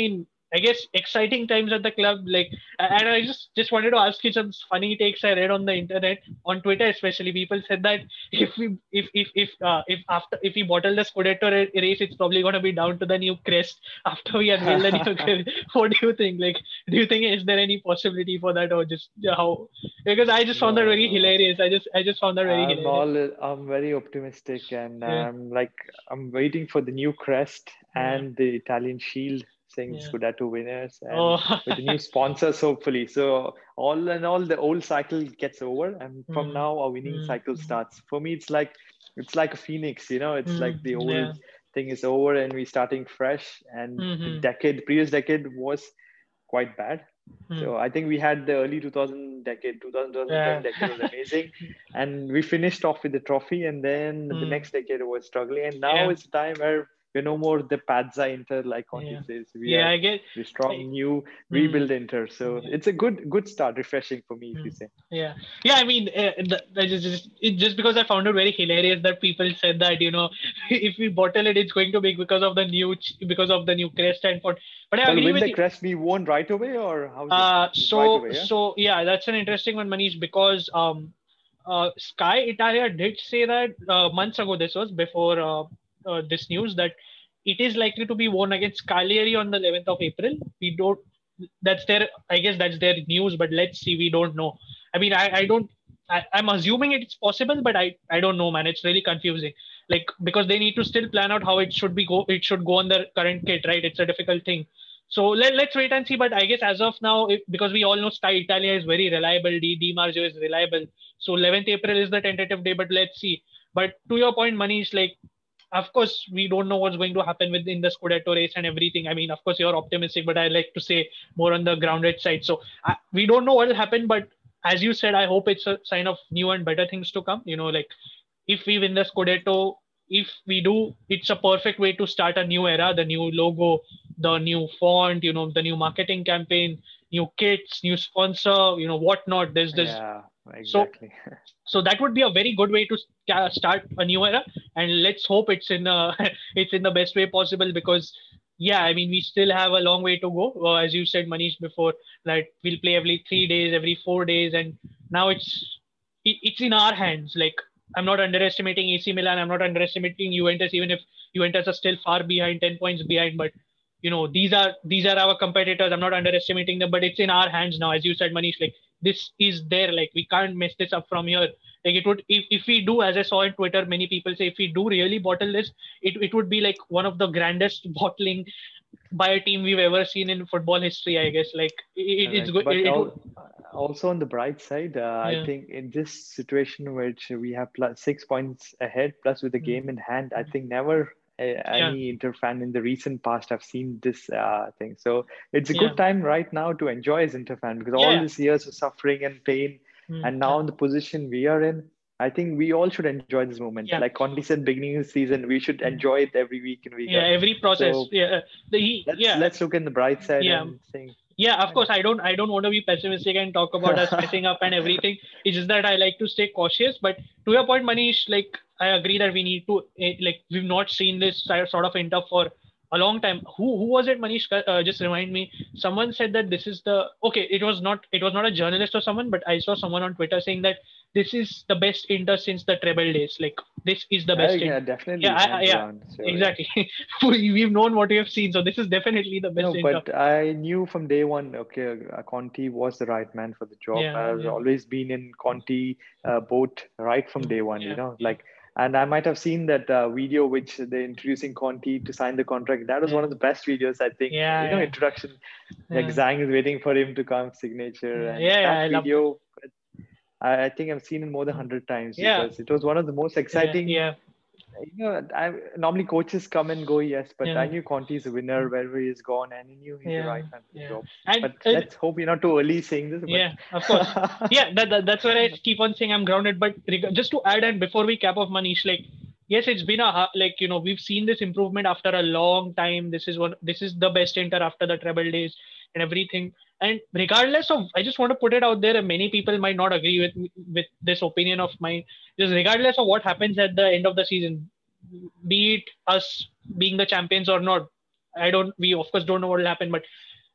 I guess exciting times at the club. Like, and I just just wanted to ask you some funny takes I read on the internet, on Twitter especially. People said that if we if if if uh, if after if we bottle the Scudetto ra- race, it's probably going to be down to the new crest after we unveil the new crest. What do you think? Like, do you think is there any possibility for that, or just how? Because I just found that No, very no. hilarious. I just I just found that very I'm hilarious. all I'm very optimistic, and Yeah, I'm like I'm waiting for the new crest yeah, and the Italian shield saying yeah. Scudetto winners, and Oh, with the new sponsors hopefully. So all in all, the old cycle gets over, and from mm, now our winning mm, cycle mm, starts. For me, it's like it's like a phoenix, you know. It's like mm, the yeah. old thing is over, and we're starting fresh. And the Mm-hmm. decade, previous decade was quite bad. Mm, So I think we had the early two thousand decade, two thousand, yeah. twenty ten decade was amazing, and we finished off with the trophy. And then the Mm, next decade was struggling, and now yeah. it's a time where we're no more the Pazza Inter, like Conte Yeah. says. We Yeah, are I get. the I, strong new mm, rebuild Inter. So yeah. it's a good good start, refreshing for me, if you Mm, say. yeah, yeah. I mean, uh, the, the just just it, just because I found it very hilarious that people said that you know if we bottle it, it's going to be because of the new ch- because of the new crest and for. But I Well, agree win with the you. crest we won right away, or how's it? Uh, It's right so away, yeah. so yeah, that's an interesting one, Manish, because um, uh, Sky Italia did say that uh, months ago. This was before uh, uh, this news that it is likely to be won against Cagliari on the eleventh of April. We don't. That's their. I guess that's their news, but let's see. We don't know. I mean, I I don't. I, I'm assuming it's possible, but I I don't know, man. It's really confusing. Like because they need to still plan out how it should be go. It should go on the current kit, right? It's a difficult thing. So let, let's wait and see. But I guess as of now, if, because we all know Sky Italia is very reliable, Di, Di Marzio is reliable. So eleventh April is the tentative day, but let's see. But to your point, Manish, like, of course, we don't know what's going to happen within the Scudetto race and everything. I mean, of course, you're optimistic, but I like to say more on the grounded side. So I, we don't know what will happen, but as you said, I hope it's a sign of new and better things to come. You know, like if we win the Scudetto, if we do, it's a perfect way to start a new era, the new logo, the new font, you know, the new marketing campaign, new kits, new sponsor, you know, whatnot. There's this. Yeah, So, exactly. so that would be a very good way to sta- start a new era. And let's hope it's in uh, it's in the best way possible because, yeah, I mean, we still have a long way to go. Uh, as you said, Manish, before, that we'll play every three days, every four days. And now it's it, it's in our hands. Like I'm not underestimating A C Milan. I'm not underestimating Juventus, even if Juventus are still far behind, ten points behind. But you know, these are these are our competitors. I'm not underestimating them, but it's in our hands now, as you said, Manish. Like this is there. Like we can't mess this up from here. Like it would, if, if we do, as I saw on Twitter, many people say if we do really bottle this, it, it would be like one of the grandest bottling by a team we've ever seen in football history. I guess like it, it's Correct. good. But It, it would, all, also on the bright side, uh, I yeah. think in this situation which we have plus six points ahead, plus with the Mm, game in hand, I mm. think never uh, Yeah, any Inter fan in the recent past have seen this uh, thing. So it's a yeah, good time right now to enjoy as Inter fan because yeah, all yeah. these years of suffering and pain, Mm, and now yeah, in the position we are in, I think we all should enjoy this moment. yeah. Like Conti said, beginning of the season, we should Mm. enjoy it every week and week Yeah, out. every process. So Yeah, the he, let's yeah, let's look in the bright side yeah. and think, Yeah, of why course. not? I don't. I don't want to be pessimistic and talk about us messing up and everything. It's just that I like to stay cautious. But to your point, Manish, like I agree that we need to. eh, Like we've not seen this si- sort of Inter for a long time. Who who was it, Manish? Uh, just remind me. Someone said that this is the okay. It was not. It was not a journalist or someone, but I saw someone on Twitter saying that this is the best Inter since the treble days. Like this is the Uh, best yeah, Inter. Yeah, definitely I, I, hands yeah, down. So yeah. exactly. We- We've known what we have seen, so this is definitely the best No, Inter. but I knew from day one, okay, uh, Conti was the right man for the job. Yeah, I've yeah, always been in Conti uh, boat right from mm, day one, you yeah, know, yeah. like, and I might have seen that uh, video which they're introducing Conti to sign the contract. That was Yeah, one of the best videos, I think. You know, yeah, introduction, like yeah, Zhang is waiting for him to come signature, yeah, and yeah, yeah. that I loved it. video, I, I think I've seen it more than Mm. one hundred times Yeah, because it was one of the most yeah, exciting. yeah, You know, I normally coaches come and go, yes, but I yeah, knew Conte's a winner wherever he's gone, and he knew he's the yeah, right man for the yeah. job. And But uh, let's hope we're not too early saying this. But yeah, of course. Yeah, that, that that's where I keep on saying I'm grounded. But reg- just to add, and before we cap off, Manish, like yes, it's been a ha- like you know we've seen this improvement after a long time. This is one. This is the best Inter after the treble days and everything. And regardless of, I just want to put it out there. And many people might not agree with me- with this opinion of mine. Just regardless of what happens at the end of the season, be it us being the champions or not, I don't. We of course don't know what will happen, but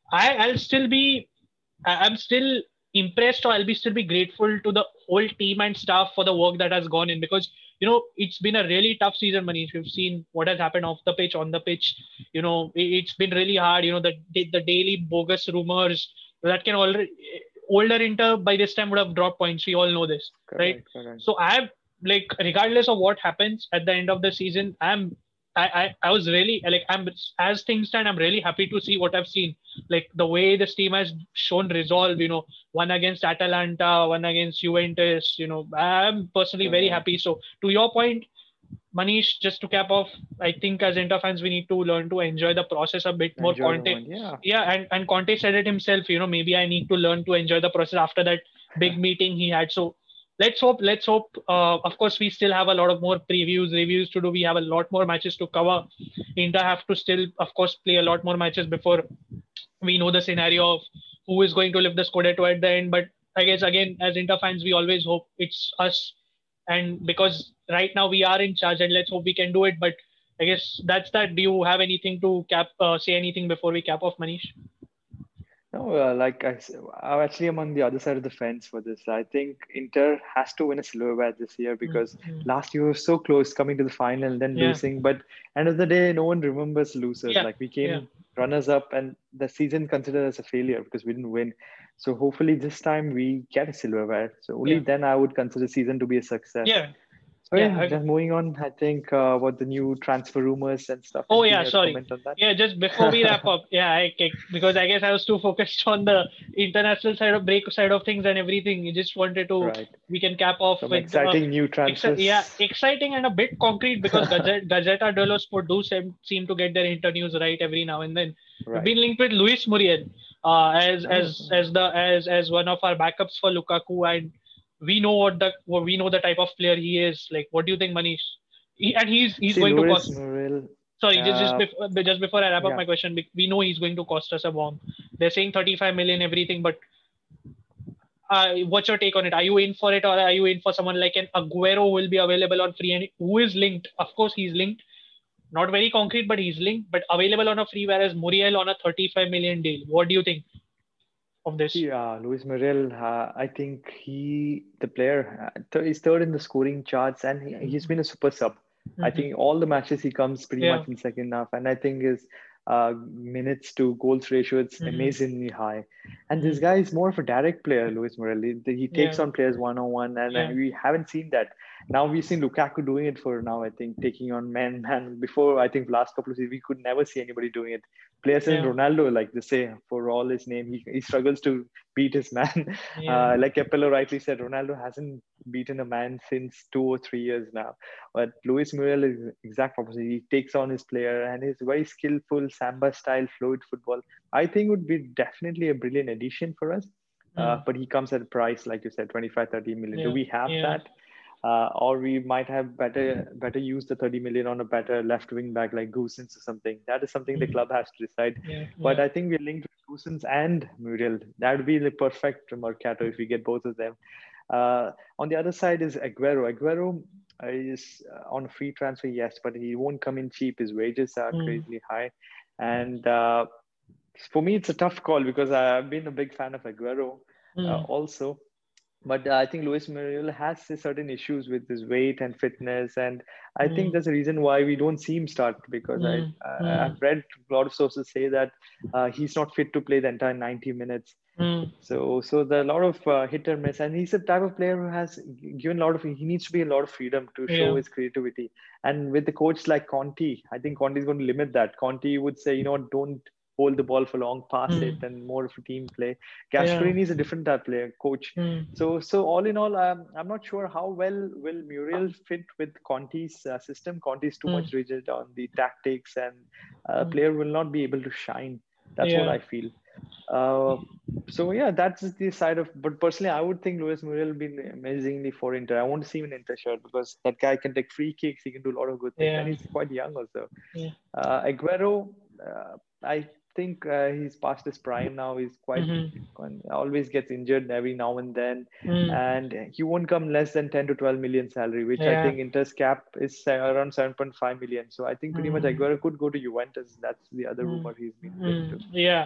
I I'll still be I- I'm still impressed, or I'll be still be grateful to the whole team and staff for the work that has gone in, because you know it's been a really tough season, Manish. We've seen what has happened off the pitch, on the pitch. You know, it- it's been really hard. You know, the the daily bogus rumors that can already older Inter by this time would have dropped points. We all know this, right? Correct, correct. So I have, like, regardless of what happens at the end of the season, I'm I, I, I was really like I'm as things stand, I'm really happy to see what I've seen, like the way this team has shown resolve, you know, one against Atalanta, one against Juventus, you know, I'm personally very Correct. happy. So to your point, Manish, just to cap off, I think as Inter fans, we need to learn to enjoy the process a bit more. Enjoy the Conte, moment. Yeah. yeah, and, and Conte said it himself, you know, maybe I need to learn to enjoy the process after that big meeting he had. So let's hope, let's hope. Uh, of course, we still have a lot of more previews, reviews to do. We have a lot more matches to cover. Inter have to still, of course, play a lot more matches before we know the scenario of who is going to lift the Scudetto at the end. But I guess again, as Inter fans, we always hope it's us, and because right now we are in charge, and let's hope we can do it. But I guess that's that. Do you have anything to cap? Uh, say anything before we cap off, Manish? No, uh, like I, s- I actually am on the other side of the fence for this. I think Inter has to win a silverware this year because Mm-hmm. last year was so close coming to the final and then Yeah, losing. But end of the day, no one remembers losers. yeah, Like we yeah, came runners up and the season considered as a failure because we didn't win. So hopefully this time we get a silverware. So only yeah, then I would consider season to be a success. yeah, So yeah. yeah, I, just moving on. I think uh, about the new transfer rumors and stuff. Oh Anything yeah, you have to sorry. comment on that? Yeah, just before we wrap up, yeah, I, I- because I guess I was too focused on the international side of break side of things and everything. You just wanted to, Right. we can cap off Some with uh, exciting new exci- yeah, transfers. exciting and a bit concrete, because Gazette, Gazzetta dello Sport do seem, seem to get their inter news right every now and then. We've Right. been linked with Luis Muriel uh, as Oh, as as the as as one of our backups for Lukaku, and we know what the what we know the type of player he is. Like, what do you think, Manish? He, and he's he's see, going to Loris cost. Muriel. Sorry, just just Uh, before just before I wrap up yeah. my question, we know he's going to cost us a bomb. They're saying thirty-five million everything, but uh, what's your take on it? Are you in for it, or are you in for someone like an Aguero who will be available on free and who is linked? Of course, he's linked. Not very concrete, but he's linked, but available on a free, whereas Muriel on a thirty-five million deal. What do you think of this? See, uh, Luis Muriel. Uh, I think he, the player, uh, th- he's third in the scoring charts, and he, he's been a super sub. I Mm-hmm. think all the matches he comes pretty Yeah. much in second half, and I think his uh, minutes to goals ratio it's Mm-hmm. amazingly high. And this Mm-hmm. guy is more of a direct player, Luis Muriel. He, he takes Yeah. on players one on one, and uh, Yeah. we haven't seen that. Now we've seen Lukaku doing it for now. I think taking on men, and before I think last couple of seasons we could never see anybody doing it. Players in Yeah. Ronaldo, like they say, for all his name, he, he struggles to beat his man. Yeah. Uh, like Capello rightly said, Ronaldo hasn't beaten a man since two or three years now. But Luis Muriel is exact opposite. He takes on his player and he's very skillful, samba style, fluid football. I think would be definitely a brilliant addition for us. Uh, Mm. but he comes at a price, like you said, twenty-five, thirty million. Do Yeah. we have Yeah. that? Uh, or we might have better better use the thirty million on a better left wing back like Goosens or something. That is something the Mm. club has to decide. Yeah. But Yeah. I think we're linked with Goosens and Muriel. That would be the perfect mercato if we get both of them. Uh, on the other side is Aguero. Aguero uh, is uh, on a free transfer, yes, but he won't come in cheap. His wages are Mm. crazily high. And uh, for me, it's a tough call because I've been a big fan of Aguero uh, Mm. also. But uh, I think Luis Muriel has certain issues with his weight and fitness, and I think Mm. that's the reason why we don't see him start. Because I Mm. uh, Mm. I've read a lot of sources say that uh, he's not fit to play the entire ninety minutes. Mm. So so there are a lot of uh, hit or miss, and he's the type of player who has given a lot of. He needs to be a lot of freedom to show Yeah. his creativity. And with the coach like Conti, I think Conti is going to limit that. Conti would say, you know, don't hold the ball for long, pass it, Mm. and more of a team play. Yeah. Gasperini is a different type of player, coach. Mm. So, so all in all, um, I'm not sure how well will Muriel fit with Conti's uh, system. Conti is too Mm. much rigid on the tactics, and a Mm. player will not be able to shine. That's what Yeah. I feel. Uh, so yeah, that's the side of. But personally, I would think Luis Muriel will be amazingly for Inter. I want to see him in Inter shirt because that guy can take free kicks. He can do a lot of good things, and Yeah. he's quite young also. Yeah. Uh, Aguero, uh, I think uh, he's past his prime now. He's quite Mm-hmm. always gets injured every now and then, Mm. and he won't come less than ten to twelve million salary, which I Yeah. think Inter's cap is se- around seven point five million. So I think pretty much Mm. Aguero could go to Juventus. That's the other Mm. rumor he's been linked Mm. to. Yeah.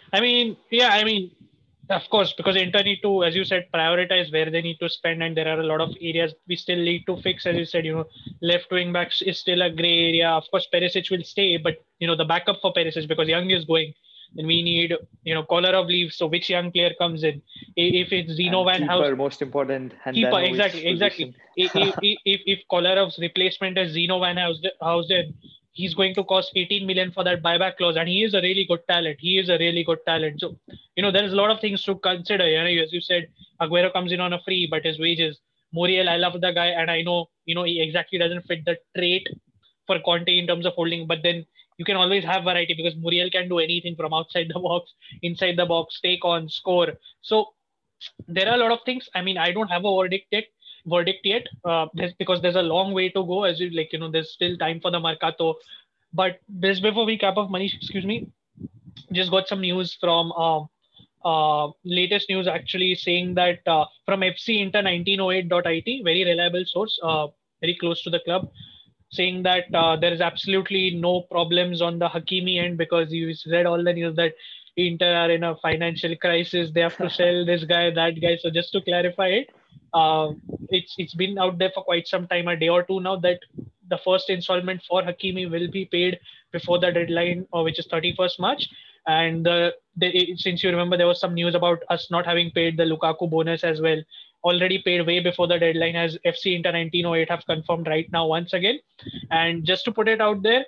I mean, yeah, I mean, of course, because Inter need to, as you said, prioritize where they need to spend, and there are a lot of areas we still need to fix. As you said, you know, left wing backs is still a grey area. Of course, Perisic will stay, but you know, the backup for Perisic because Young is going, then we need, you know, Kolarov leaves. So which young player comes in? I- If it's Zeno And Van House, keeper, most important, keeper, Handanovic exactly, exactly. position. I- I- I- If if Kolarov's replacement is Zeno Van Housden, he's going to cost eighteen million for that buyback clause, and he is a really good talent. He is a really good talent. So you know, there's a lot of things to consider. You know, as you said, Aguero comes in on a free, but his wages. Muriel, I love the guy, and I know you know he exactly doesn't fit the trait for Conte in terms of holding, but then you can always have variety because Muriel can do anything from outside the box, inside the box, take on, score. So there are a lot of things. I mean, I don't have a verdict yet. Verdict yet, uh, there's, because there's a long way to go. As you like, you know, there's still time for the Mercato. But just before we cap off, Manish, excuse me, just got some news from uh, uh, latest news actually saying that uh, from F C Inter nineteen oh eight dot I T, very reliable source, uh, very close to the club, saying that uh, there is absolutely no problems on the Hakimi end because you read all the news that Inter are in a financial crisis. They have to sell this guy, that guy. So just to clarify it, uh, it's it's been out there for quite some time, a day or two now, that the first installment for Hakimi will be paid before the deadline, or which is thirty-first March. And uh, they, since you remember, there was some news about us not having paid the Lukaku bonus as well. Already paid way before the deadline, as F C Inter nineteen oh eight have confirmed right now once again. And just to put it out there,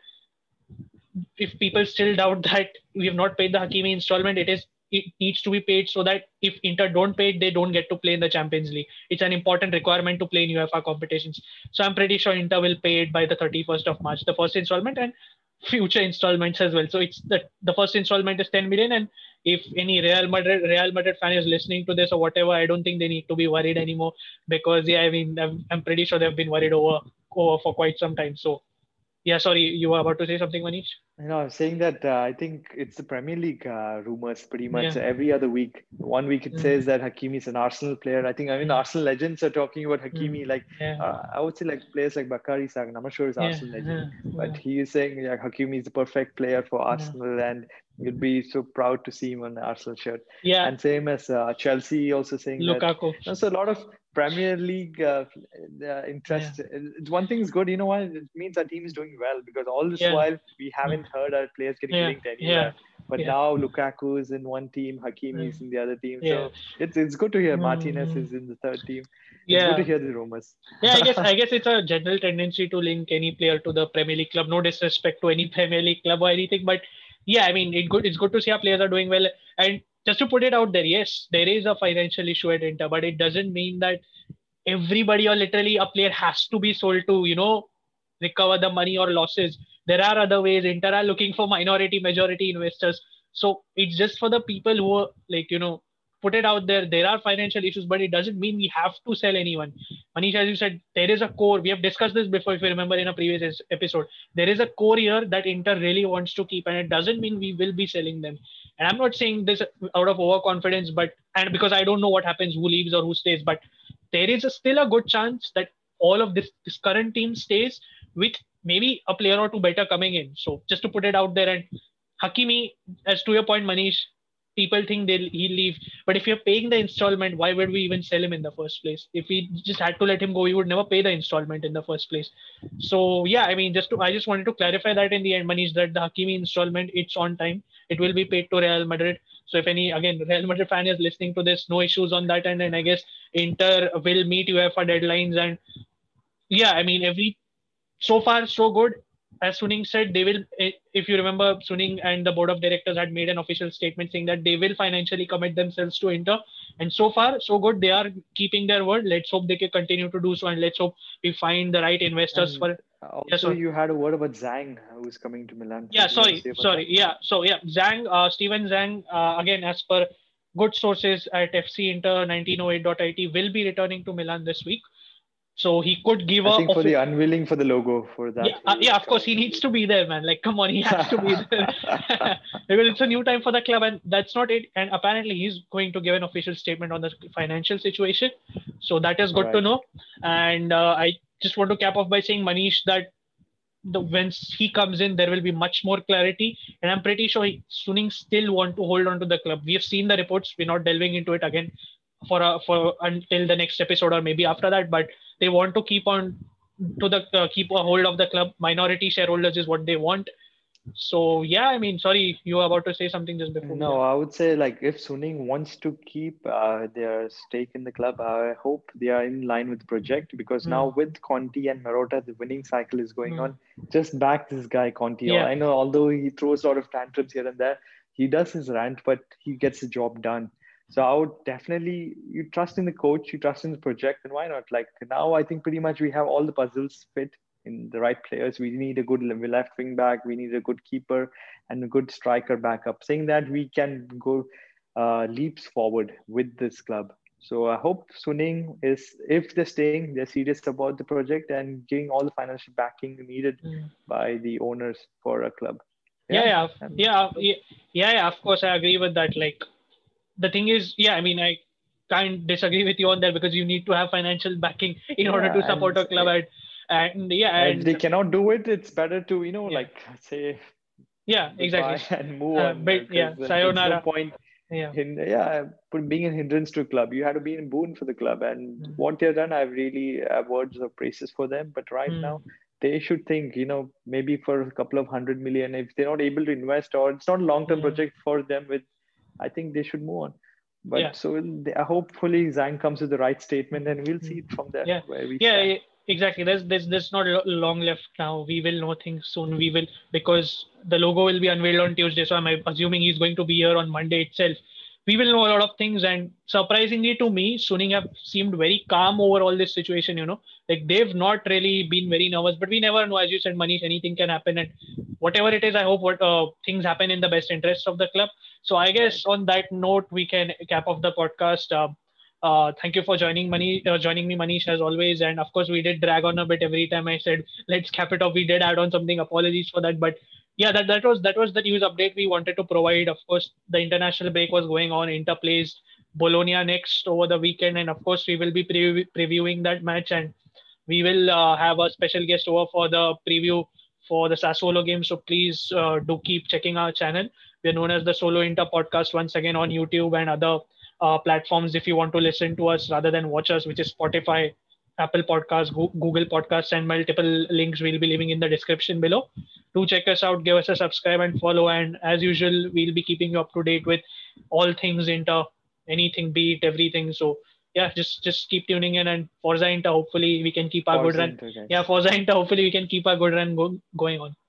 if people still doubt that we have not paid the Hakimi installment, it is it needs to be paid so that if Inter don't pay it, they don't get to play in the Champions League. It's an important requirement to play in UEFA competitions. So I'm pretty sure Inter will pay it by the thirty-first of March, the first installment and future installments as well. So it's the the first installment is ten million, and if any Real Madrid Real Madrid fan is listening to this or whatever, I don't think they need to be worried anymore because yeah, I mean I'm, I'm pretty sure they've been worried over over for quite some time. So yeah, sorry, you were about to say something, Manish? You know, I'm saying that uh, I think it's the Premier League uh, rumors pretty much Yeah. every other week. One week it Mm. says that Hakimi is an Arsenal player. I think, I mean, Mm. Arsenal legends are talking about Hakimi. Mm. Like, Yeah. uh, I would say like players like Bakary Sagna. I'm not sure he's Yeah. Arsenal legend, Yeah. but he is saying yeah, Hakimi is the perfect player for Arsenal and you'd be so proud to see him on the Arsenal shirt. Yeah. And same as uh, Chelsea also saying that. Lukaku. So a lot of Premier League uh, uh, interest. It's one thing is good, you know why? It means our team is doing well because all this Yeah. while we haven't heard our players getting Yeah. linked anywhere. Yeah. But Yeah. now Lukaku is in one team, Hakimi is Mm. in the other team. Yeah. So it's it's good to hear Martinez Mm. is in the third team. It's Yeah. good to hear the rumors. Yeah, I guess I guess it's a general tendency to link any player to the Premier League club. No disrespect to any Premier League club or anything, but yeah, I mean, it good. It's good to see our players are doing well. And just to put it out there, yes, there is a financial issue at Inter, but it doesn't mean that everybody or literally a player has to be sold to, you know, recover the money or losses. There are other ways. Inter are looking for minority, majority investors. So it's just for the people who are like, you know, put it out there. There are financial issues, but it doesn't mean we have to sell anyone. Manish, as you said, there is a core. We have discussed this before, if you remember in a previous episode. There is a core here that Inter really wants to keep, and it doesn't mean we will be selling them. And I'm not saying this out of overconfidence, but and because I don't know what happens, who leaves or who stays, but there is a, still a good chance that all of this, this current team stays with maybe a player or two better coming in. So just to put it out there, and Hakimi, as to your point, Manish, people think they'll he'll leave, but if you're paying the installment, why would we even sell him in the first place? If we just had to let him go, we would never pay the installment in the first place. So yeah, I mean, just to I just wanted to clarify that in the end, Manish, that the Hakimi installment, it's on time. It will be paid to Real Madrid. So if any, again, Real Madrid fan is listening to this, no issues on that end. And I guess Inter will meet UEFA deadlines. And yeah, I mean, every so far so good. As Suning said, they will. If you remember, Suning and the board of directors had made an official statement saying that they will financially commit themselves to Inter. And so far so good. They are keeping their word. Let's hope they can continue to do so, and let's hope we find the right investors And for. also, Yeah, you had a word about Zhang, who's coming to Milan. Yeah, What do you want to sorry, say about sorry. that? Yeah, so yeah, Zhang, uh, Steven Zhang, uh, again, as per good sources at F C Inter nineteen oh eight dot I T, will be returning to Milan this week. So he could give I a. think for the Offi- unveiling for the logo for that. yeah, uh, he yeah, is of course, he coming. needs to be there, man. Like, come on, he has to be there. Because it's a new time for the club, and that's not it. And apparently, he's going to give an official statement on the financial situation. So that is good to Right. know. And uh, I just want to cap off by saying, Manish, that the once he comes in, there will be much more clarity, and I'm pretty sure he, Suning still want to hold on to the club. We have seen the reports. We're not delving into it again for a, for until the next episode or maybe after that, but they want to keep on to the uh, keep a hold of the club. Minority shareholders is what they want. So yeah, I mean, sorry, you were about to say something just before we No, left. I would say like if Suning wants to keep uh, their stake in the club, I hope they are in line with the project because Hmm. now with Conti and Marotta, the winning cycle is going Hmm. on. Just back this guy Conti. Yeah. I know although he throws a lot of tantrums here and there, he does his rant, but he gets the job done. So I would definitely you trust in the coach, you trust in the project, and why not? Like now, I think pretty much we have all the puzzles fit in the right players. We need a good left wing back, we need a good keeper and a good striker backup, saying that we can go uh, leaps forward with this club. So I hope Suning is, if they're staying, they're serious about the project and giving all the financial backing needed Hmm. by the owners for a club. Yeah, Yeah. yeah, And yeah, yeah, yeah, yeah. Of course, I agree with that. Like the thing is, yeah, I mean, I can't disagree with you on that because you need to have financial backing in order to yeah, support and a club. And, and yeah, if they and cannot do it, it's better to, you know, yeah, like say yeah, goodbye exactly. and move Uh, on but because yeah, there's no sayonara. point Yeah. in yeah put- being a hindrance to a club. You had to be in boon for the club, and Mm. what they've done, I've really have words of praises for them. But right Mm. now, they should think, you know, maybe for a couple of hundred million, if they're not able to invest or it's not a long term Mm. project for them, with I think they should move on. Yeah. But so they, hopefully Zhang comes with the right statement, Mm. and we'll see Mm. it from there Yeah. where we Yeah. stand. e- Exactly. There's there's there's not lo- long left now. We will know things soon. We will because the logo will be unveiled on Tuesday. So I'm assuming he's going to be here on Monday itself. We will know a lot of things. And surprisingly to me, Suning have seemed very calm over all this situation. You know, like they've not really been very nervous. But we never know, as you said, Manish, anything can happen. And whatever it is, I hope what uh, things happen in the best interest of the club. So I guess Right. on that note, we can cap off the podcast. Um, uh, thank you for joining Mani, uh, joining me, Manish, as always. And of course, we did drag on a bit every time I said let's cap it off. We did add on something. Apologies for that, but yeah, that, that was that was the news update we wanted to provide. Of course, the international break was going on. Inter plays Bologna next over the weekend, and of course, we will be pre- previewing that match, and we will uh, have a special guest over for the preview for the Sassuolo game. So please uh, do keep checking our channel. We are known as the Solo Inter Podcast once again on YouTube and other uh, platforms if you want to listen to us rather than watch us, which is Spotify, Apple Podcasts, Google Podcasts, and multiple links we'll be leaving in the description below. Do check us out, give us a subscribe and follow. And as usual, we'll be keeping you up to date with all things Inter, anything, be it everything. So yeah, just just keep tuning in and Forza Inter. Hopefully we can keep our good Forza run. Inter, Yeah, guys. Forza Inter. Hopefully we can keep our good run go, going on.